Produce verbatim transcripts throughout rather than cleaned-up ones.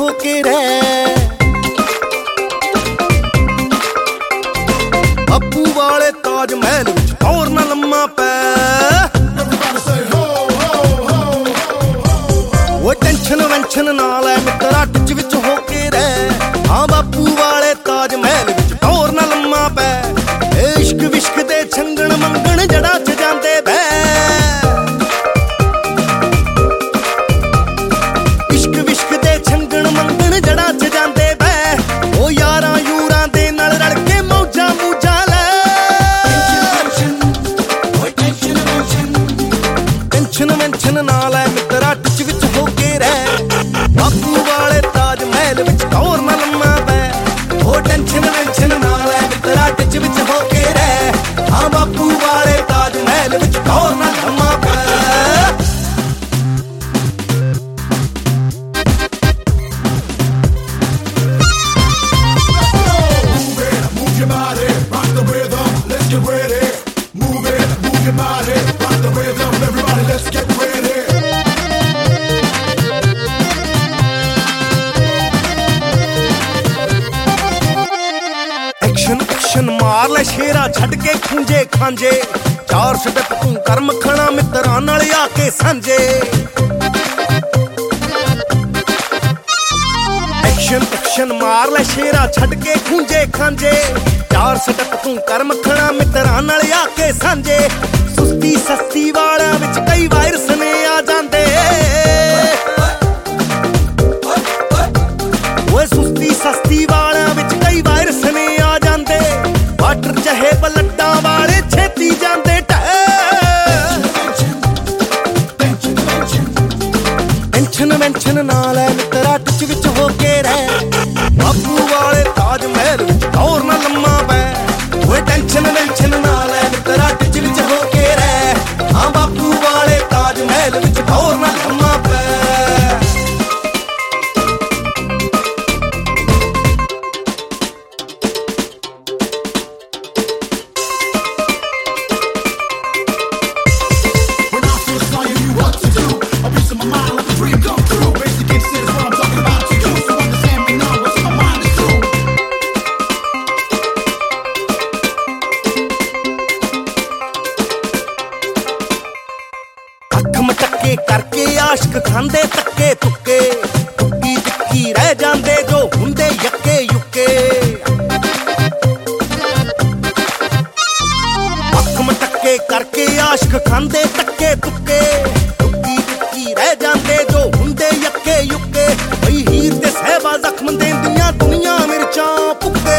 ਹੋ ਕੇ ਰਹਿ। ਬਾਪੂ ਵਾਲੇ ਤਾਜ ਮਹਿਲ ਵਿੱਚ ਟੌਰ ਨਾ ਲੰਮਾ ਪੈ। ਉਹ ਟੈਨਸ਼ਨ ਵੈਂਸ਼ਨ ਨਾਲ ਐ ਮਿੱਤਰਾ ਟਿੱਚ ਵਿੱਚ ਹੋ ਕੇ ਰਹਿ। ਹਾਂ ਬਾਪੂ ਵਾਲੇ ਤਾਜ ਮਹਿਲ ਵਿੱਚ ਟੌਰ ਨਾ ਲੰਮਾ ਪੈ। ਇਹ ਇਸ਼ਕ ਵਿਸ਼ਕ ਦੇ ਛੰਗਣ ਮੰਗਣ ਜੜਾਂ ਚ ਜਾਂਦੇ ਬਹਿ। ਇਸ਼ਕ ਵਿਸ਼ਕ ਦੇ ਛੰਗਣ ਮੰਗਣ ਜੜਾਂ ਚ ਜਾਂਦੇ ਬਹਿ। ਉਹ ਯਾਰਾਂ ਯੂਰਾਂ ਦੇ ਨਾਲ ਰਲ ਕੇ ਮੌਜਾਂ ਮੂਜਾਂ ਲੈ। ਟੈਨਸ਼ਨ ਵੈਂਸ਼ਨ ਨਾਲ ਐ ਮਿੱਤਰਾ ਟਿੱਚ ਵਿੱਚ ਹੋ ਕੇ ਰਹਿ। ਬਾਪੂ ਵਾਲੇ ਤਾਜ ਮਹਿਲ ਵਿੱਚ ਟੌਰ ਨਾ ਲੰਮਾ ਪੈ। ਉਹ ਟੈਨਸ਼ਨ ਵੈਂਸ਼ਨ ਨਾਲ ਐ ਮਿੱਤਰਾ ਟਿੱਚ ਵਿੱਚ ਹੋ ਕੇ ਰਹਿ। ਹਾਂ ਬਾਪੂ ਵਾਲੇ ਤਾਜ ਮਹਿਲ ਵਿੱਚ ਟੌਰ ਨਾ ਲੰਮਾ ਪੈ। ਮਾਰ ਲੈ ਸ਼ੇਰਾ ਛੱਡ ਕੇ ਖੂੰਜੇ ਖਾਂਜੇ। ਚਾਰ ਸਟੈਪ ਤੂੰ ਕਰ ਮੱਖਣਾ ਮਿੱਤਰਾਂ ਨਾਲ ਆ ਕੇ ਸਾਂਝੇ। ਐਕਸ਼ਨ ਐਕਸ਼ਨ ਮਾਰ ਲੈ ਸ਼ੇਰਾ ਛੱਡ ਕੇ ਖੂੰਜੇ ਖਾਂਜੇ। ਚਾਰ ਸਟੈਪ ਤੂੰ ਕਰ ਮੱਖਣਾ ਮਿੱਤਰਾਂ ਨਾਲ ਆ ਕੇ ਸਾਂਝੇ। ਸੁਸਤੀ ਸਸਤੀ ਵਾਲਿਆਂ ਵਿੱਚ ਕਈ ਵਾਇਰਸ ਨੇ ਆ ਜਾਂਦੇ। ਓਏ ਸੁਸਤੀ ਸਸਤੀ ਵਾਲਿਆਂ ਵਿੱਚ ਕਈ ਵਾਇਰਸ ਨੇ ਆ ਜਾਂਦੇ। ਵਾਟਰ ਚਾਹੇ ਬਲੱਡਾਂ ਵਾਲੇ ਛੇਤੀ ਜਾਂਦੇ ਢਹਿ। ਟੈਨਸ਼ਨ ਵੈਂਸ਼ਨ ਨਾਲ ਐ ਮਿੱਤਰਾ ਟਿੱਚ ਵਿੱਚ ਹੋ ਕੇ ਰਹਿ। ਬਾਪੂ ਵਾਲੇ ਤਾਜ ਮਹਿਲ ਵਿੱਚ ਟੌਰ ਨਾ ਲੰਮਾ ਪੈ। ਓਏ ਟੈਨਸ਼ਨ ਵੈਂਸ਼ਨ ਨਾਲ ਐ ਮਿੱਤਰਾ ਟਿੱਚ ਵਿੱਚ ਹੋ ਕੇ ਰਹਿ। ਹਾਂ ਬਾਪੂ ਵਾਲੇ ਤਾਜ ਮਹਿਲ ਵਿੱਚ ਟੌਰ ਨਾ ਲੰਮਾ ਪੈ। ਕਰਕੇ ਆਸ਼ਕ ਖਾਂਦੇ ਤੱਕੇ ਤੁੱਕੇ। ਟੁੱਕੀ ਟਿੱਕੀ ਰਹਿ ਜਾਂਦੇ ਜੋ ਹੁੰਦੇ ਯੱਕੇ ਯੁੱਕੇ। ਅੱਖ ਮਟੱਕੇ ਕਰਕੇ ਆਸ਼ਕ ਖਾਂਦੇ ਤੱਕੇ ਤੁੱਕੇ। ਟੁੱਕੀ ਟਿੱਕੀ ਰਹਿ ਜਾਂਦੇ ਜੋ ਹੁੰਦੇ ਯੱਕੇ ਯੁੱਕੇ। ਬਈ ਹੀਰ ਤੇ ਸਹਿਬਾ ਜ਼ਖਮ ਦੇਂਦੀਆਂ ਦੁਨੀਆਂ ਮਿਰਚਾਂ ਭੁੱਕੇ।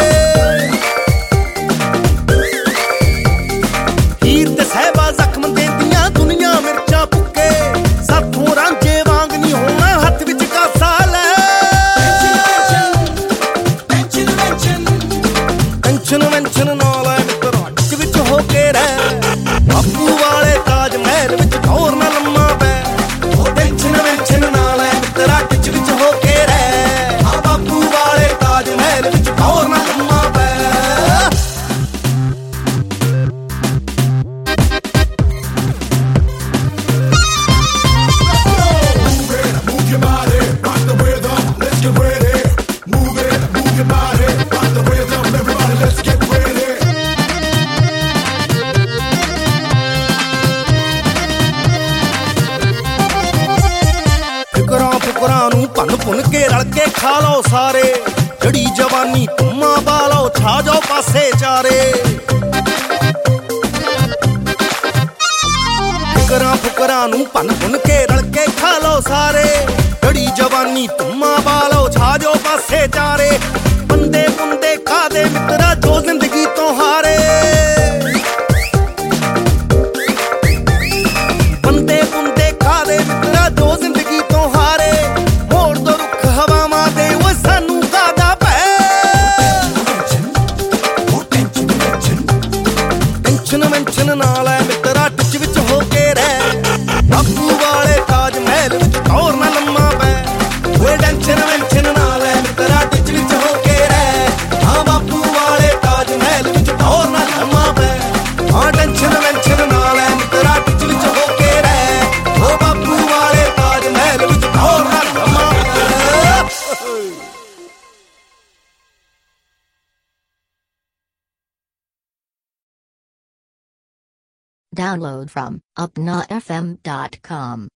ਹੀਰ ਤੇ ਸਹਿਬਾ ਜ਼ਖਮ ਦੇਂਦੀਆਂ ਦੁਨੀਆਂ ਮਿਰਚਾਂ ਭੁੱਕੇ। ਸਾਥੋਂ ਰਾਂਝੇ ਵਾਂਗ ਨਹੀਂ ਹੋਣਾ ਹੱਥ ਵਿੱਚ ਕਾਸਾ ਲੈ। ਟੈਨਸ਼ਨ ਵੈਂਸ਼ਨ ਨਾਲ ਐ ਮਿੱਤਰਾ ਟਿੱਚ ਵਿੱਚ ਹੋ ਕੇ ਰਹਿ। ਬਾਪੂ ਵਾਲੇ ਤਾਜ ਮਹਿਲ ਵਿੱਚ ਟੌਰ ਨਾ ਲੰਮਾ ਪੈ। ਉਹ ਟੈਨਸ਼ਨ ਵੈਂਸ਼ਨ ਨਾਲ ਐ ਮਿੱਤਰਾ ਟਿੱਚ ਵਿੱਚ ਹੋ ਕੇ ਰਹਿ। ਹਾਂ ਬਾਪੂ ਵਾਲੇ ਤਾਜ ਮਹਿਲ ਵਿੱਚ ਟੌਰ ਨਾ ਲੰਮਾ ਪੈ। ਫਿਕਰਾਂ ਨੂੰ ਭੰਨ ਭੁੰਨ ਕੇ ਰਲ ਕੇ ਖਾ ਲਓ ਸਾਰੇ। ਜੜੀ ਜਵਾਨੀ ਧੁੰਮਾਂ ਪਾ ਲਓ ਛਾ ਜਾਓ ਪਾਸੇ ਚਾਰੇ। ਫਿਕਰਾਂ ਫੁਕਰਾਂ ਨੂੰ ਭੰਨ ਭੁੰਨ ਕੇ ਰਲ ਕੇ ਖਾ ਲਓ ਸਾਰੇ। ਜੜੀ ਜਵਾਨੀ ਧੁੰਮਾਂ ਪਾ ਲਓ ਛਾ ਜਾਓ ਪਾਸੇ ਚਾਰੇ। ਬੰਦੇ ਬੰਦੇ ਖਾਦੇ ਮਿੱਤਰਾ ਜੋ ਜ਼ਿੰਦਗੀ ਤੋਂ ਹਾਰੇ। ਬੰਦੇ ਬੰਦੇ ਖਾਦੇ ਮਿੱਤਰਾ ਜੋ ਜ਼ਿੰਦਗੀ ਤੋਂ ਹਾਰੇ। ਮੋੜ ਦੋ ਰੁੱਖ ਹਵਾਵਾਂ ਦੇ ਓਏ ਸਾਨੂੰ ਕਾਹਦਾ ਭੈ। ਟੈਨਸ਼ਨ ਵੈਂਸ਼ਨ ਨਾਲ ਐ ਮਿੱਤਰਾ ਟਿੱਚ ਵਿੱਚ ਹੋ ਕੇ ਰਹਿ। ਬਾਪੂ ਵਾਲੇ ਤਾਜ ਮਹਿਲ ਵਿੱਚ ਟੌਰ ਨਾ ਲੰਮਾ ਪੈ। ਓਏ ਟੈਨਸ਼ਨ ਵੈਂਸ਼ਨ ਨਾਲ ਐ ਮਿੱਤਰਾ ਟਿੱਚ ਵਿੱਚ ਹੋ ਕੇ Download from upnafm dot com.